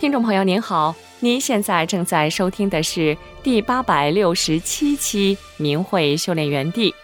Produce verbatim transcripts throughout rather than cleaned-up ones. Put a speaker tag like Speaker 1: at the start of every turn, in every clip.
Speaker 1: 听众朋友您好，您现在正在收听的是第八百六十七期明慧修炼园地。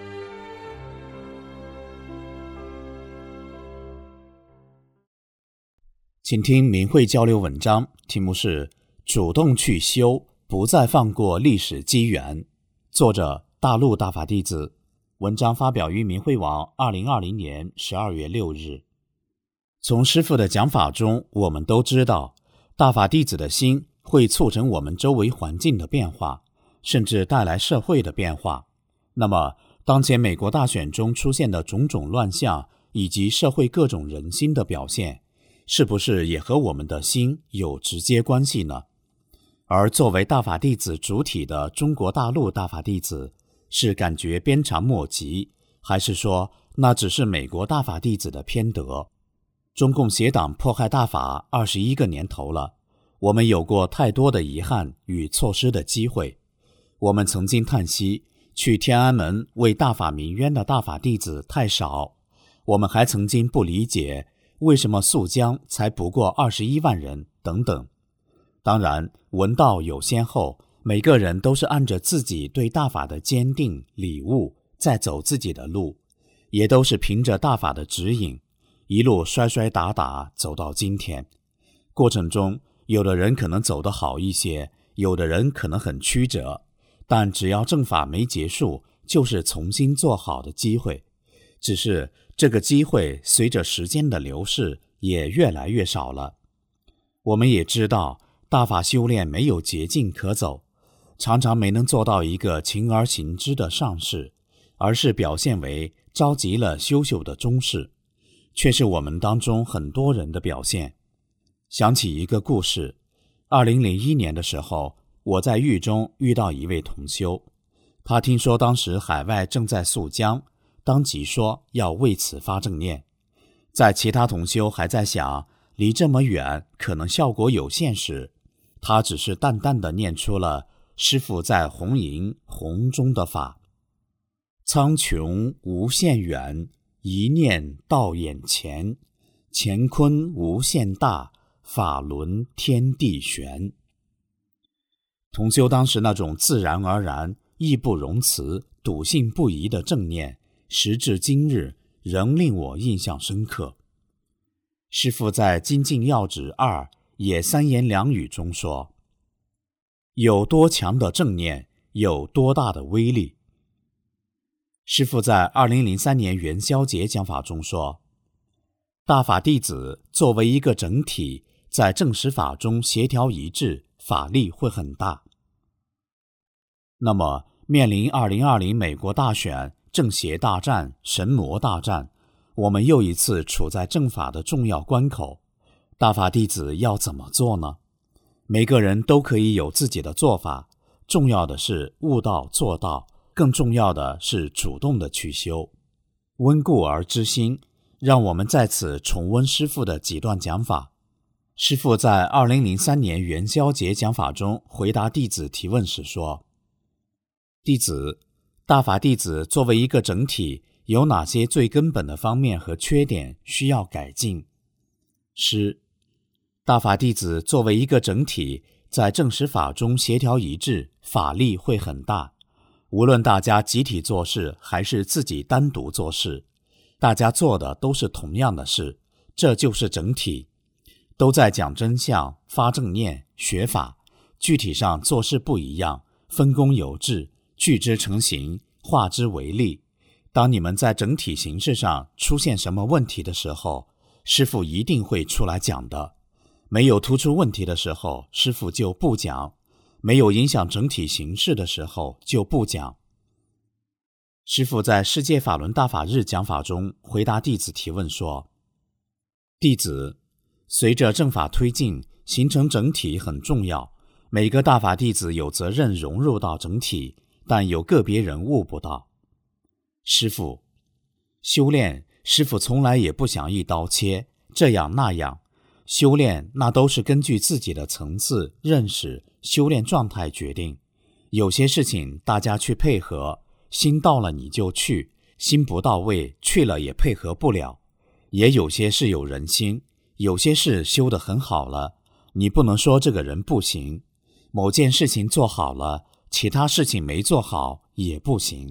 Speaker 2: 请听明慧交流文章，题目是主动去修，不再放过历史机缘，作者大陆大法弟子，文章发表于明慧网二零二零年十二月六日。从师父的讲法中，我们都知道大法弟子的心会促成我们周围环境的变化，甚至带来社会的变化。那么当前美国大选中出现的种种乱象，以及社会各种人心的表现，是不是也和我们的心有直接关系呢？而作为大法弟子主体的中国大陆大法弟子，是感觉鞭长莫及，还是说那只是美国大法弟子的偏德？中共邪党迫害大法二十一个年头了，我们有过太多的遗憾与错失的机会。我们曾经叹息去天安门为大法鸣冤的大法弟子太少，我们还曾经不理解为什么肃江才不过二十一万人等等。当然文道有先后，每个人都是按着自己对大法的坚定礼物在走自己的路，也都是凭着大法的指引一路摔摔打打走到今天。过程中有的人可能走得好一些，有的人可能很曲折，但只要正法没结束，就是重新做好的机会。只是这个机会随着时间的流逝也越来越少了。我们也知道大法修炼没有捷径可走，常常没能做到一个勤而行之的上士，而是表现为着急了修修的中士，却是我们当中很多人的表现。想起一个故事，二零零一年的时候，我在狱中遇到一位同修，他听说当时海外正在肃江，当即说要为此发正念。在其他同修还在想离这么远可能效果有限时，他只是淡淡地念出了师父在红营红中的法：苍穹无限远，一念到眼前，乾坤无限大，法轮天地悬。同修当时那种自然而然、义不容辞、笃信不疑的正念，时至今日仍令我印象深刻。师父在《精进要旨二》也三言两语中说，有多强的正念，有多大的威力。师父在二零零三年元宵节讲法中说，大法弟子作为一个整体，在正实法中协调一致，法力会很大。那么面临二零二零美国大选，正邪大战、神魔大战，我们又一次处在正法的重要关口，大法弟子要怎么做呢？每个人都可以有自己的做法，重要的是悟道做到，更重要的是主动的去修。温故而知新，让我们在此重温师父的几段讲法。师父在二零零三年元宵节讲法中回答弟子提问时说，弟子，大法弟子作为一个整体，有哪些最根本的方面和缺点需要改进？师，大法弟子作为一个整体，在正实法中协调一致，法力会很大。无论大家集体做事还是自己单独做事，大家做的都是同样的事，这就是整体。都在讲真相、发正念、学法，具体上做事不一样，分工有致，聚之成形，化之为力。当你们在整体形式上出现什么问题的时候，师父一定会出来讲的。没有突出问题的时候，师父就不讲；没有影响整体形式的时候，就不讲。师父在世界法轮大法日讲法中回答弟子提问说，弟子，随着正法推进，形成整体很重要，每个大法弟子有责任融入到整体，但有个别人悟不到。师父，修炼，师父从来也不想一刀切，这样那样。修炼那都是根据自己的层次、认识、修炼状态决定。有些事情大家去配合，心到了你就去，心不到位，去了也配合不了。也有些事有人心，有些事修得很好了， 你不能说这个人不行，某件事情做好了，其他事情没做好也不行。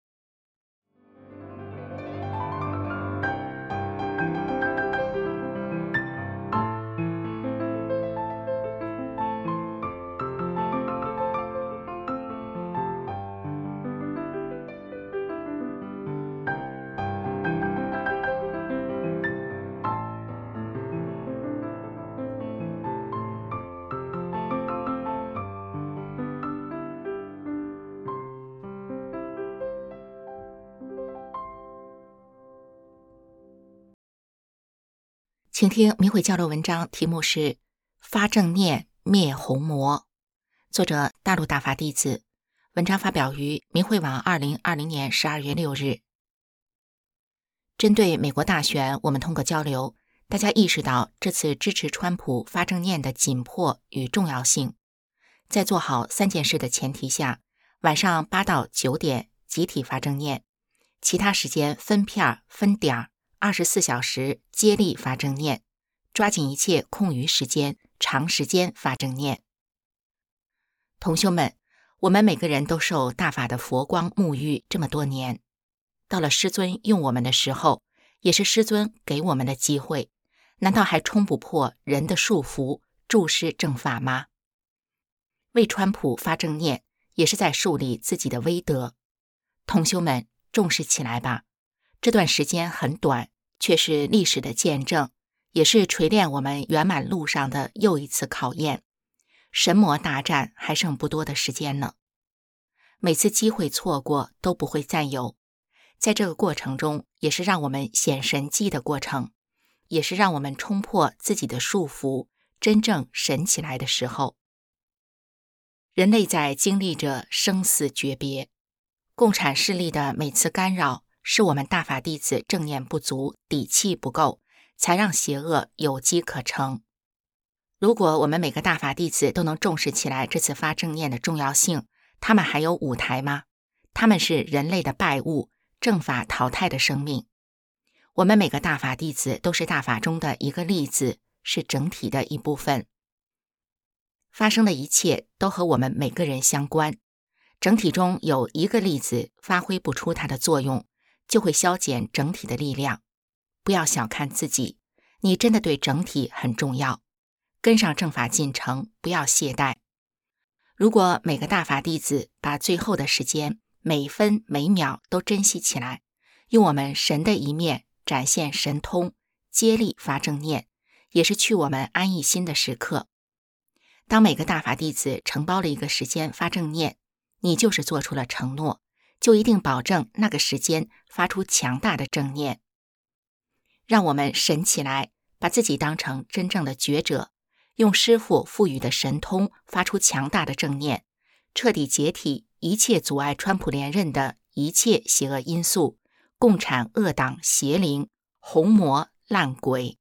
Speaker 3: 请听明慧交流文章，题目是发正念灭红魔，作者大陆大法弟子，文章发表于明慧网二零二零年十二月六日。针对美国大选，我们通过交流，大家意识到这次支持川普发正念的紧迫与重要性。在做好三件事的前提下，晚上八到九点集体发正念，其他时间分片分点二十四小时接力发正念，抓紧一切空余时间，长时间发正念。同修们，我们每个人都受大法的佛光沐浴这么多年，到了师尊用我们的时候，也是师尊给我们的机会，难道还冲不破人的束缚，注释正法吗？为川普发正念，也是在树立自己的威德。同修们，重视起来吧，这段时间很短，却是历史的见证，也是锤炼我们圆满路上的又一次考验。神魔大战还剩不多的时间呢，每次机会错过都不会再有。在这个过程中，也是让我们显神迹的过程，也是让我们冲破自己的束缚，真正神起来的时候。人类在经历着生死诀别，共产势力的每次干扰，是我们大法弟子正念不足，底气不够，才让邪恶有机可乘。如果我们每个大法弟子都能重视起来这次发正念的重要性，他们还有舞台吗？他们是人类的败物，正法淘汰的生命。我们每个大法弟子都是大法中的一个粒子，是整体的一部分。发生的一切都和我们每个人相关，整体中有一个粒子发挥不出它的作用，就会消减整体的力量。不要小看自己，你真的对整体很重要。跟上正法进程，不要懈怠。如果每个大法弟子把最后的时间每分每秒都珍惜起来，用我们神的一面展现神通，接力发正念，也是去我们安逸心的时刻。当每个大法弟子承包了一个时间发正念，你就是做出了承诺，就一定保证那个时间发出强大的正念。让我们神起来，把自己当成真正的觉者，用师父赋予的神通发出强大的正念，彻底解体一切阻碍川普连任的一切邪恶因素，共产恶党邪灵、红魔烂鬼。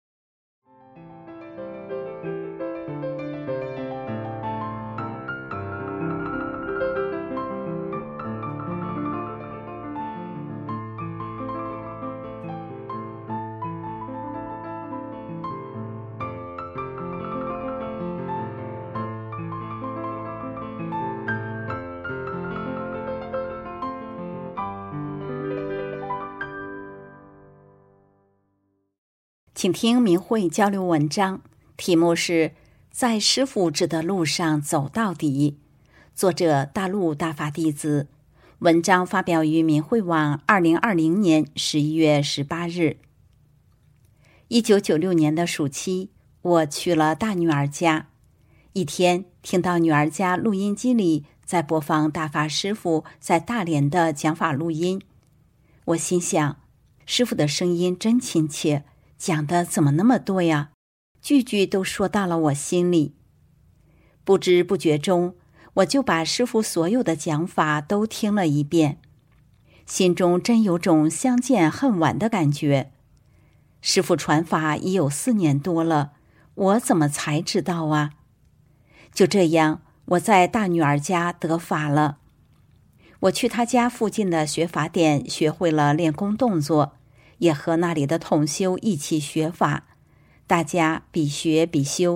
Speaker 4: 请听明慧交流文章，题目是在师父指的路上走到底，作者大陆大法弟子，文章发表于明慧网二零二零年十一月十八日。一九九六年的暑期，我去了大女儿家，一天听到女儿家录音机里在播放大法师父在大连的讲法录音，我心想，师父的声音真亲切，讲的怎么那么多呀？句句都说到了我心里。不知不觉中，我就把师父所有的讲法都听了一遍，心中真有种相见恨晚的感觉。师父传法已有四年多了，我怎么才知道啊？就这样，我在大女儿家得法了。我去她家附近的学法店学会了练功动作，也和那里的同修一起学法，大家比学比修，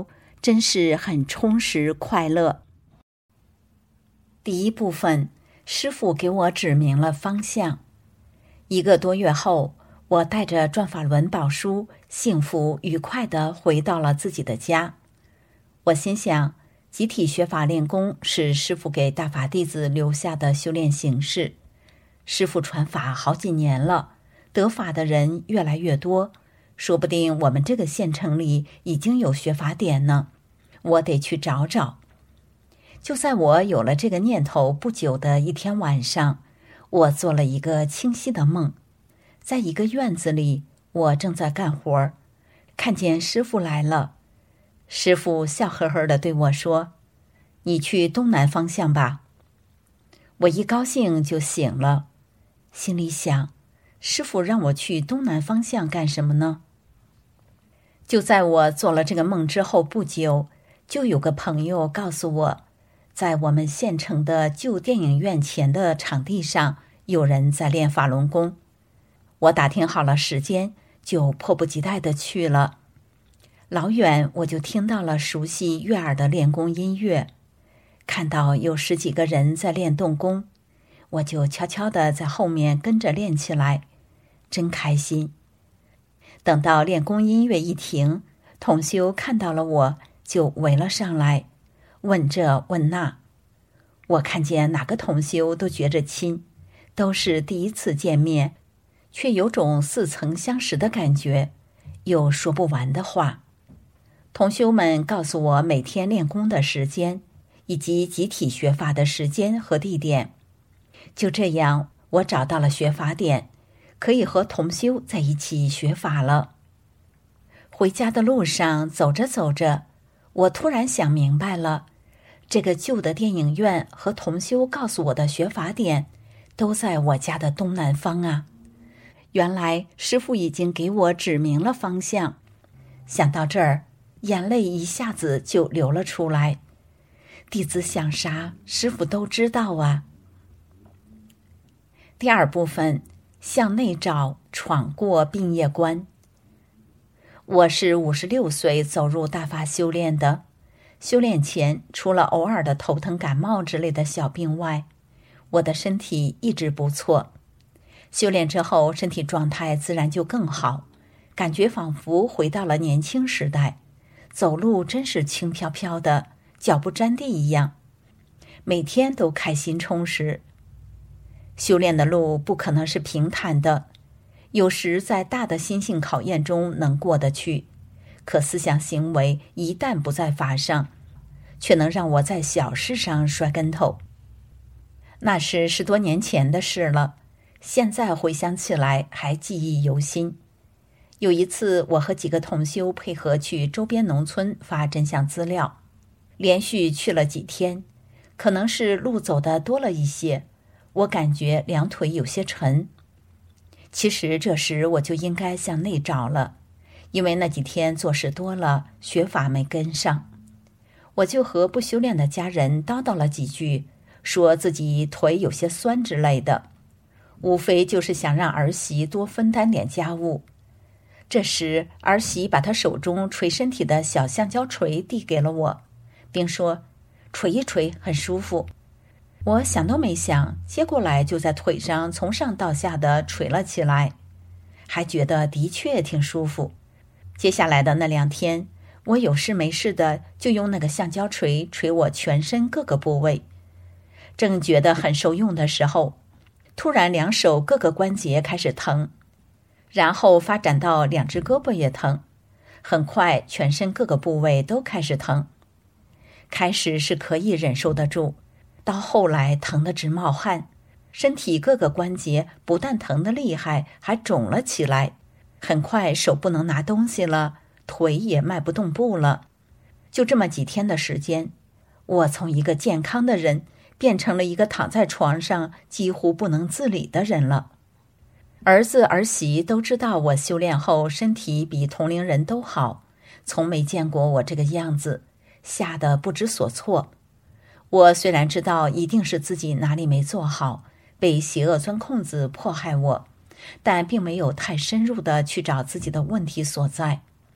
Speaker 4: 真是很充实快乐。第一部分，师父给我指明了方向。一个多月后，我带着转法轮宝书，幸福愉快地回到了自己的家。我心想，集体学法练功是师父给大法弟子留下的修炼形式。师父传法好几年了，得法的人越来越多，说不定我们这个县城里已经有学法点呢。我得去找找。就在我有了这个念头不久的一天晚上，我做了一个清晰的梦。在一个院子里，我正在干活，看见师父来了。师父笑呵呵地对我说：“你去东南方向吧。”我一高兴就醒了，心里想，师父让我去东南方向干什么呢？就在我做了这个梦之后不久，就有个朋友告诉我，在我们县城的旧电影院前的场地上，有人在练法轮功。我打听好了时间，就迫不及待地去了。老远我就听到了熟悉悦耳的练功音乐，看到有十几个人在练动功，我就悄悄地在后面跟着练起来，真开心。等到练功音乐一停，同修看到了我，就围了上来，问这问那。我看见哪个同修都觉着亲，都是第一次见面，却有种似曾相识的感觉，有说不完的话。同修们告诉我每天练功的时间，以及集体学法的时间和地点。就这样，我找到了学法点，可以和同修在一起学法了。回家的路上，走着走着，我突然想明白了，这个旧的电影院和同修告诉我的学法点，都在我家的东南方啊。原来师父已经给我指明了方向。想到这儿，眼泪一下子就流了出来。弟子想啥，师父都知道啊。第二部分，向内找，闯过病业关。我是五十六岁走入大法修炼的。修炼前，除了偶尔的头疼感冒之类的小病外，我的身体一直不错。修炼之后，身体状态自然就更好，感觉仿佛回到了年轻时代，走路真是轻飘飘的，脚不沾地一样，每天都开心充实。修炼的路不可能是平坦的，有时在大的心性考验中能过得去，可思想行为一旦不在法上，却能让我在小事上摔跟头。那是十多年前的事了，现在回想起来还记忆犹新。有一次，我和几个同修配合去周边农村发真相资料，连续去了几天，可能是路走的多了一些，我感觉两腿有些沉。其实这时我就应该向内找了，因为那几天做事多了，学法没跟上。我就和不修炼的家人叨叨了几句，说自己腿有些酸之类的，无非就是想让儿媳多分担点家务。这时儿媳把她手中捶身体的小橡胶锤递给了我，并说捶一捶很舒服。我想都没想，接过来就在腿上从上到下的捶了起来，还觉得的确挺舒服。接下来的那两天，我有事没事的就用那个橡胶锤捶我全身各个部位。正觉得很受用的时候，突然两手各个关节开始疼，然后发展到两只胳膊也疼，很快全身各个部位都开始疼。开始是可以忍受得住，到后来疼得直冒汗，身体各个关节不但疼得厉害，还肿了起来。很快手不能拿东西了，腿也迈不动步了。就这么几天的时间，我从一个健康的人变成了一个躺在床上几乎不能自理的人了。儿子儿媳都知道我修炼后身体比同龄人都好，从没见过我这个样子，吓得不知所措。我虽然知道一定是自己哪里没做好，被邪恶钻空子迫害我，但并没有太深入的去找自己的问题所在。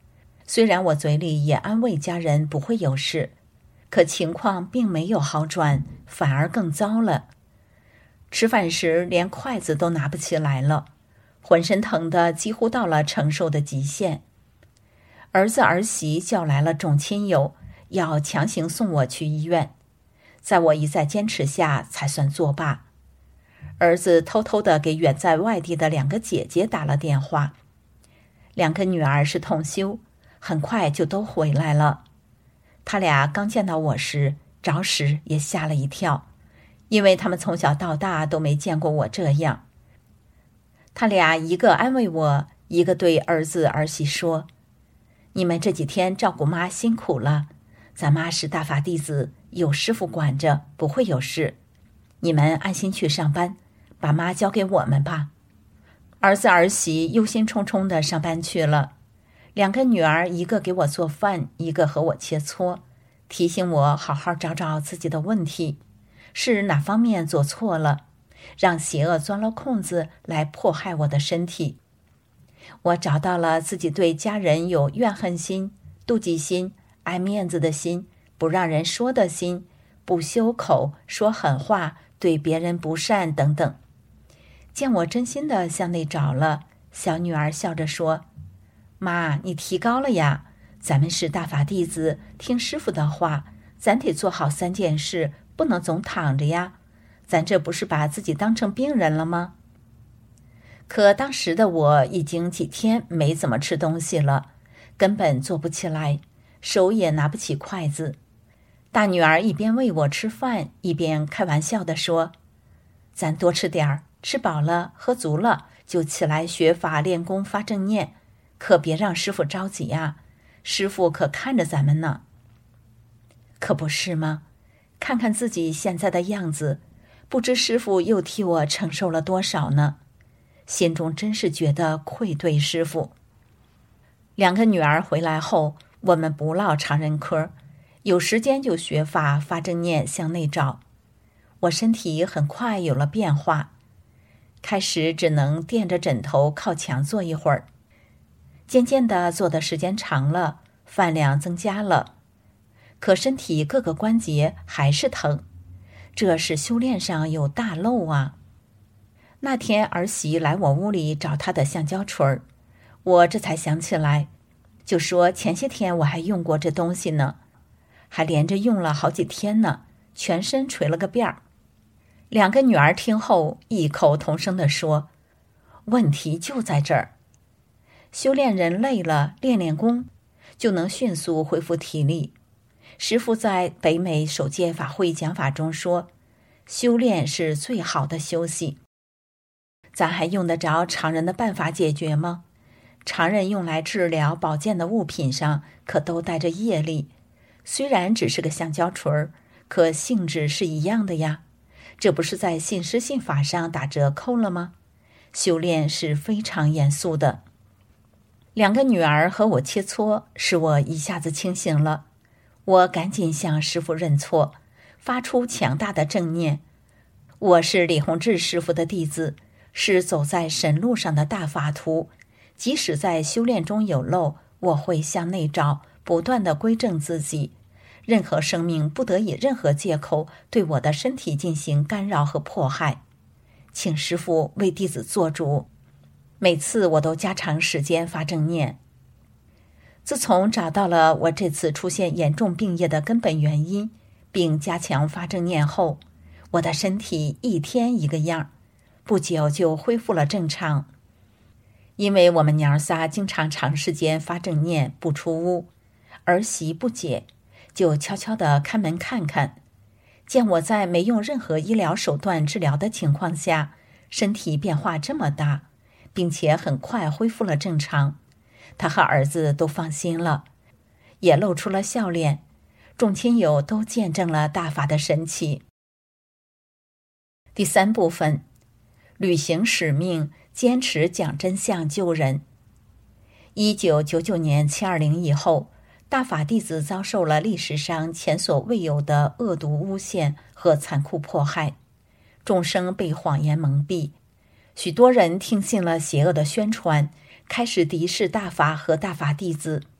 Speaker 4: 虽然我嘴里也安慰家人不会有事，可情况并没有好转，反而更糟了。吃饭时连筷子都拿不起来了，浑身疼得几乎到了承受的极限。儿子儿媳叫来了众亲友，要强行送我去医院，在我一再坚持下才算作罢。儿子偷偷地给远在外地的两个姐姐打了电话，两个女儿是同修，很快就都回来了。他俩刚见到我时，着实也吓了一跳，因为他们从小到大都没见过我这样。他俩一个安慰我，一个对儿子儿媳说：“你们这几天照顾妈辛苦了，咱妈是大法弟子，有师父管着，不会有事。你们安心去上班，把妈交给我们吧。”儿子儿媳忧心忡忡地上班去了，两个女儿一个给我做饭，一个和我切磋，提醒我好好找找自己的问题，是哪方面做错了，让邪恶钻了空子来迫害我的身体。我找到了自己对家人有怨恨心、妒忌心、爱面子的心、不让人说的心、不修口、说狠话、对别人不善等等。见我真心的向内找了，小女儿笑着说：“妈，你提高了呀，咱们是大法弟子，听师父的话，咱得做好三件事，不能总躺着呀，咱这不是把自己当成病人了吗？”可当时的我已经几天没怎么吃东西了，根本坐不起来，手也拿不起筷子。大女儿一边喂我吃饭，一边开玩笑地说：“咱多吃点儿，吃饱了喝足了就起来学法练功发正念，可别让师父着急呀，师父可看着咱们呢。”可不是吗？看看自己现在的样子，不知师父又替我承受了多少呢？心中真是觉得愧对师父。两个女儿回来后，我们不唠常人嗑，有时间就学法发正念向内找。我身体很快有了变化，开始只能垫着枕头靠墙坐一会儿，渐渐的坐的时间长了，饭量增加了，可身体各个关节还是疼，这是修炼上有大漏啊。那天儿媳来我屋里找她的橡胶锤儿，我这才想起来，就说前些天我还用过这东西呢，还连着用了好几天呢，全身捶了个遍儿。两个女儿听后异口同声地说：“问题就在这儿，修炼人累了，练练功就能迅速恢复体力。师父在北美首届法会讲法中说，修炼是最好的休息。咱还用得着常人的办法解决吗？常人用来治疗保健的物品上可都带着业力，虽然只是个橡胶锤儿，可性质是一样的呀。这不是在信施信法上打折扣了吗？修炼是非常严肃的。”两个女儿和我切磋，使我一下子清醒了。我赶紧向师父认错，发出强大的正念：我是李洪志师父的弟子，是走在神路上的大法徒，即使在修炼中有漏，我会向内找，不断地归正自己。任何生命不得以任何借口对我的身体进行干扰和迫害，请师父为弟子做主。每次我都加长时间发正念。自从找到了我这次出现严重病业的根本原因，并加强发正念后，我的身体一天一个样，不久就恢复了正常。因为我们娘仨经常长时间发正念不出屋，儿媳不解，就悄悄地看门看看，见我在没用任何医疗手段治疗的情况下，身体变化这么大，并且很快恢复了正常，他和儿子都放心了，也露出了笑脸。众亲友都见证了大法的神奇。第三部分，履行使命，坚持讲真相救人。一九九九年七二零以后，大法弟子遭受了历史上前所未有的恶毒诬陷和残酷迫害，众生被谎言蒙蔽，许多人听信了邪恶的宣传，开始敌视大法和大法弟子。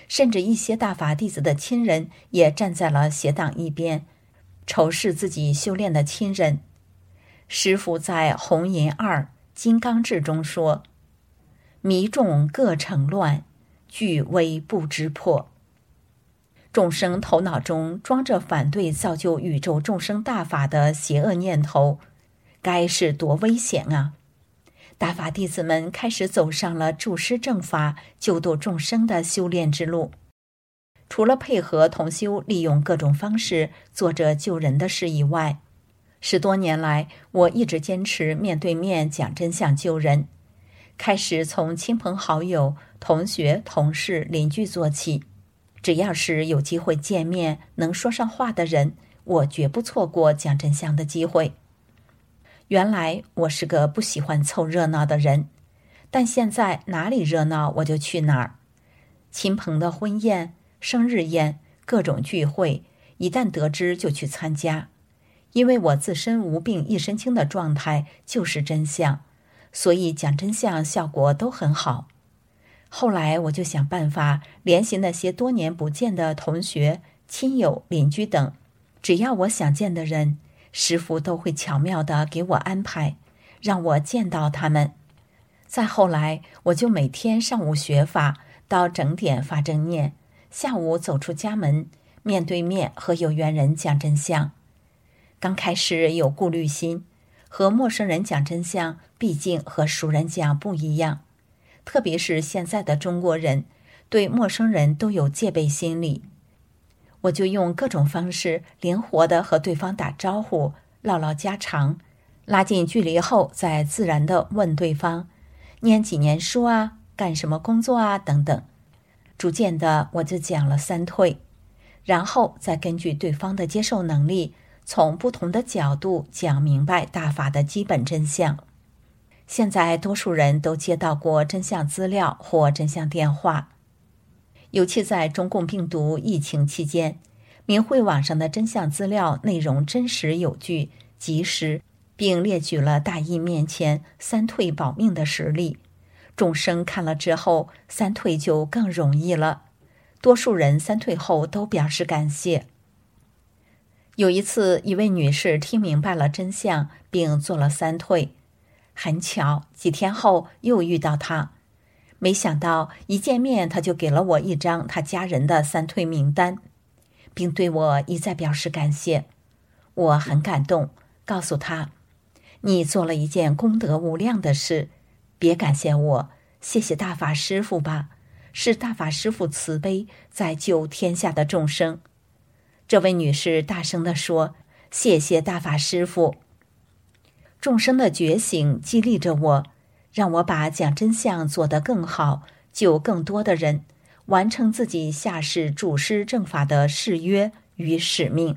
Speaker 4: 甚至一些大法弟子的亲人也站在了邪党一边，仇视自己修炼的亲人。师父在《红银二金刚志》中说：迷众各成乱，俱微不知破。众生头脑中装着反对造就宇宙众生大法的邪恶念头，该是多危险啊！大法弟子们开始走上了助师正法、救度众生的修炼之路。除了配合同修利用各种方式做着救人的事以外，十多年来我一直坚持面对面讲真相救人，开始从亲朋好友、同学、同事、邻居做起。只要是有机会见面能说上话的人，我绝不错过讲真相的机会。原来我是个不喜欢凑热闹的人，但现在哪里热闹我就去哪儿。亲朋的婚宴、生日宴、各种聚会，一旦得知就去参加。因为我自身无病一身轻的状态就是真相，所以讲真相效果都很好。后来我就想办法联系那些多年不见的同学、亲友、邻居等，只要我想见的人，师父都会巧妙地给我安排，让我见到他们。再后来，我就每天上午学法，到整点发正念，下午走出家门，面对面和有缘人讲真相。刚开始有顾虑心，和陌生人讲真相，毕竟和熟人讲不一样。特别是现在的中国人，对陌生人都有戒备心理。我就用各种方式灵活地和对方打招呼，唠唠家常，拉近距离后再自然地问对方念几年书啊，干什么工作啊等等。逐渐的我就讲了三退，然后再根据对方的接受能力，从不同的角度讲明白大法的基本真相。现在多数人都接到过真相资料或真相电话，尤其在中共病毒疫情期间，明慧网上的真相资料内容真实有据、及时，并列举了大义面前三退保命的实例。众生看了之后，三退就更容易了。多数人三退后都表示感谢。有一次，一位女士听明白了真相，并做了三退。很巧，几天后又遇到他，没想到一见面他就给了我一张他家人的三退名单，并对我一再表示感谢。我很感动，告诉他，你做了一件功德无量的事，别感谢我，谢谢大法师父吧，是大法师父慈悲在救天下的众生。这位女士大声地说，谢谢大法师父。众生的觉醒激励着我，让我把讲真相做得更好，救更多的人，完成自己下世助师正法的誓约与使命。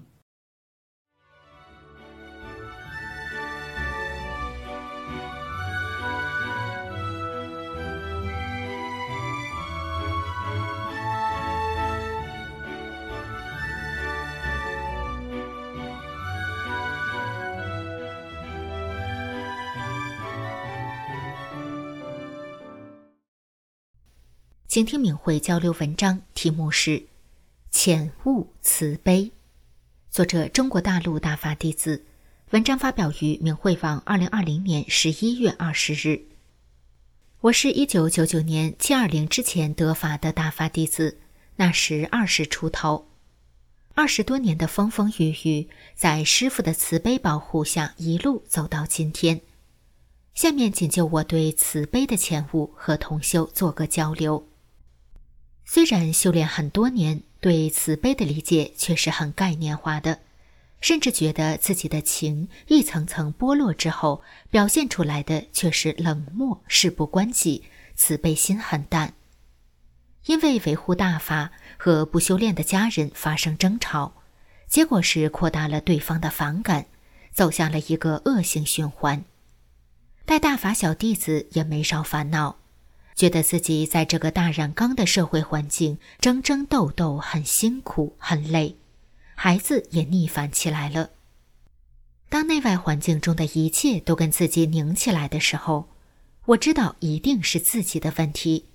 Speaker 3: 请听敏慧交流文章，题目是浅悟慈悲，作者中国大陆大法弟子，文章发表于敏慧网二零二零年十一月二十日。我是一九九九年七二零之前得法的大法弟子，那时二十出头。二十多年的风风雨雨，在师父的慈悲保护下一路走到今天。下面仅就我对慈悲的浅悟和同修做个交流。虽然修炼很多年，对慈悲的理解却是很概念化的，甚至觉得自己的情一层层剥落之后，表现出来的却是冷漠、事不关己，慈悲心很淡。因为维护大法和不修炼的家人发生争吵，结果是扩大了对方的反感，走向了一个恶性循环。带大法小弟子也没少烦恼，觉得自己在这个大染缸的社会环境争争斗斗很辛苦很累，孩子也逆反起来了。当内外环境中的一切都跟自己拧起来的时候，我知道一定是自己的问题，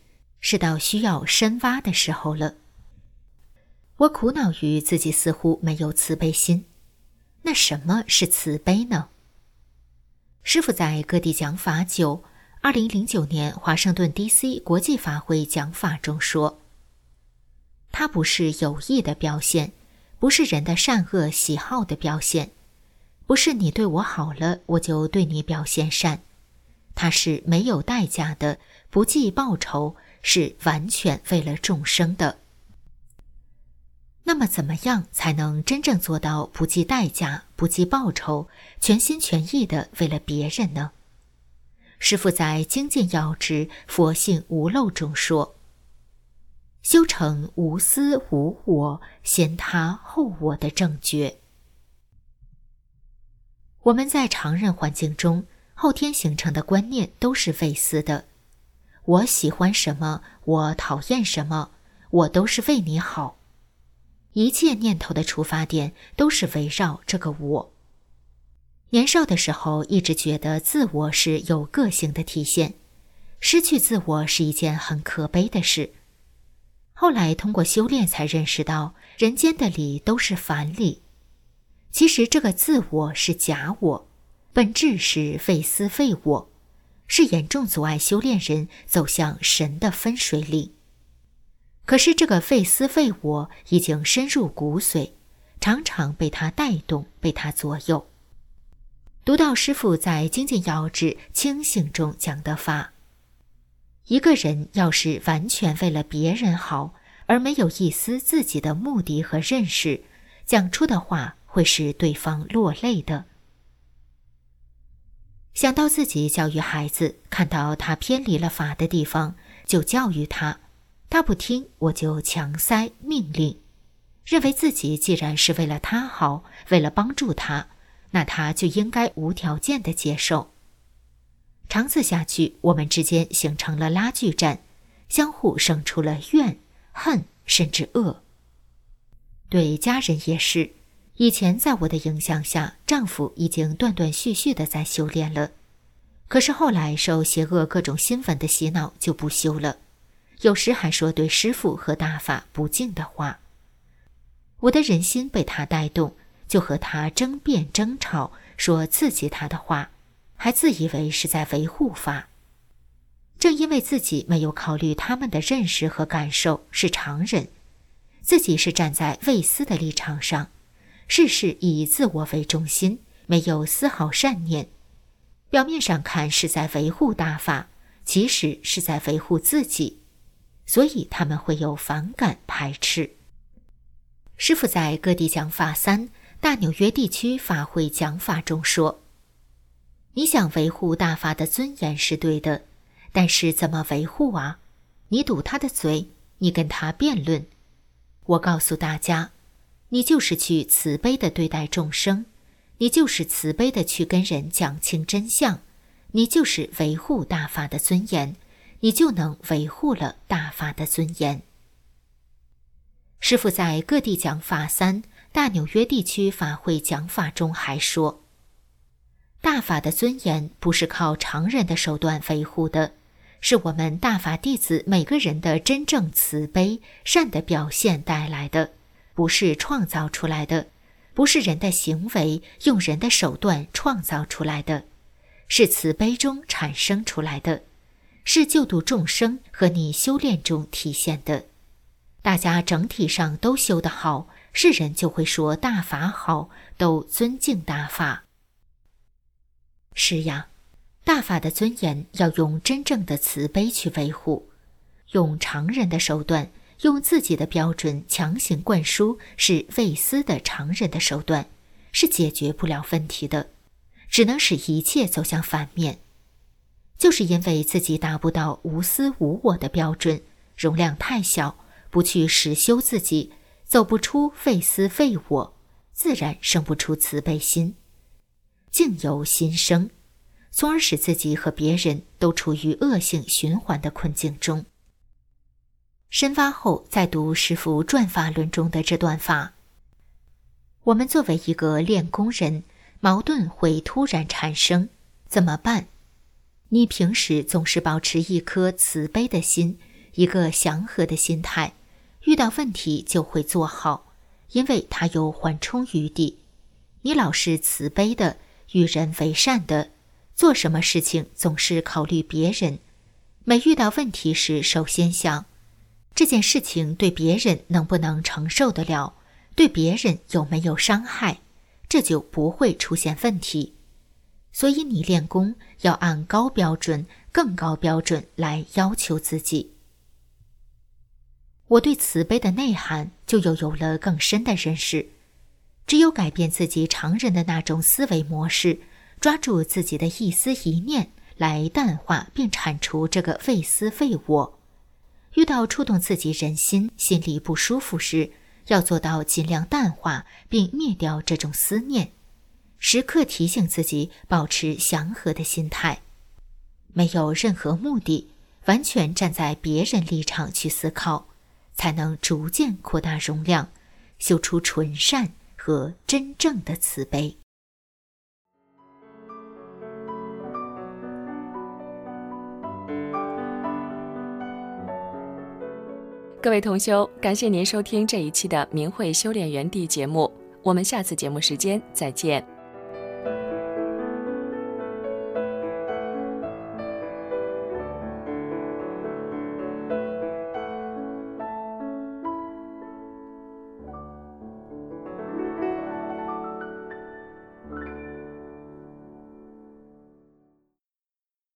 Speaker 3: 是到需要深挖的时候了。我苦恼于自己似乎没有慈悲心。那什么是慈悲呢？师父在各地讲法九二零零九年华盛顿 D C 国际法会讲法中说，它不是有意的表现，不是人的善恶喜好的表现，不是你对我好了我就对你表现善，它是没有代价的，不计报酬，是完全为了众生的。那么怎么样才能真正做到不计代价、不计报酬、全心全意的为了别人呢？师父在精进要旨佛性无漏中说，修成无私无我，先他后我的正觉。我们在常人环境中后天形成的观念都是为私的，我喜欢什么，我讨厌什么，我都是为你好。一切念头的出发点都是围绕这个我。年少的时候一直觉得自我是有个性的体现，失去自我是一件很可悲的事。后来通过修炼才认识到，人间的理都是凡理。其实这个自我是假我，本质是非私非我，是严重阻碍修炼人走向神的分水岭。可是这个非私非我已经深入骨髓，常常被它带动，被它左右。读到师父在精进要旨清醒中讲的法，一个人要是完全为了别人好，而没有一丝自己的目的和认识，讲出的话会使对方落泪的。想到自己教育孩子，看到他偏离了法的地方，就教育他，他不听，我就强塞命令，认为自己既然是为了他好，为了帮助他，那他就应该无条件的接受。长此下去，我们之间形成了拉锯战，相互生出了怨、恨，甚至恶。对家人也是，以前在我的影响下，丈夫已经断断续续的在修炼了，可是后来受邪恶各种新闻的洗脑，就不修了，有时还说对师父和大法不敬的话。我的人心被他带动，就和他争辩争吵，说刺激他的话，还自以为是在维护法。正因为自己没有考虑他们的认识和感受，是常人，自己是站在为私的立场上，事事以自我为中心，没有丝毫善念，表面上看是在维护大法，其实是在维护自己，所以他们会有反感排斥。师父在各地讲法三大纽约地区法会讲法中说，你想维护大法的尊严是对的，但是怎么维护啊？你堵他的嘴，你跟他辩论。我告诉大家，你就是去慈悲地对待众生，你就是慈悲地去跟人讲清真相，你就是维护大法的尊严，你就能维护了大法的尊严。师父在各地讲法三大纽约地区法会讲法中还说，大法的尊严不是靠常人的手段维护的，是我们大法弟子每个人的真正慈悲善的表现带来的，不是创造出来的，不是人的行为用人的手段创造出来的，是慈悲中产生出来的，是救度众生和你修炼中体现的。大家整体上都修得好，世人就会说大法好，都尊敬大法。是呀，大法的尊严要用真正的慈悲去维护，用常人的手段，用自己的标准强行灌输，是为私的常人的手段，是解决不了问题的，只能使一切走向反面。就是因为自己达不到无私无我的标准，容量太小，不去实修自己，走不出废私废我，自然生不出慈悲心，境由心生，从而使自己和别人都处于恶性循环的困境中。深挖后再读师父转法论中的这段法，我们作为一个练功人，矛盾会突然产生，怎么办？你平时总是保持一颗慈悲的心， 一个祥和的心态，遇到问题就会做好，因为它有缓冲余地。你老是慈悲的，与人为善的，做什么事情总是考虑别人，每遇到问题时首先想，这件事情对别人能不能承受得了，对别人有没有伤害，这就不会出现问题。所以你练功要按高标准、更高标准来要求自己。我对慈悲的内涵就又有了更深的认识。只有改变自己常人的那种思维模式，抓住自己的一丝一念来淡化并铲除这个废思废我。遇到触动自己人心、心里不舒服时，要做到尽量淡化并灭掉这种思念，时刻提醒自己保持祥和的心态，没有任何目的，完全站在别人立场去思考，才能逐渐扩大容量，修出纯善和真正的慈悲。
Speaker 1: 各位同修，感谢您收听这一期的明慧修炼园地节目，我们下次节目时间再见。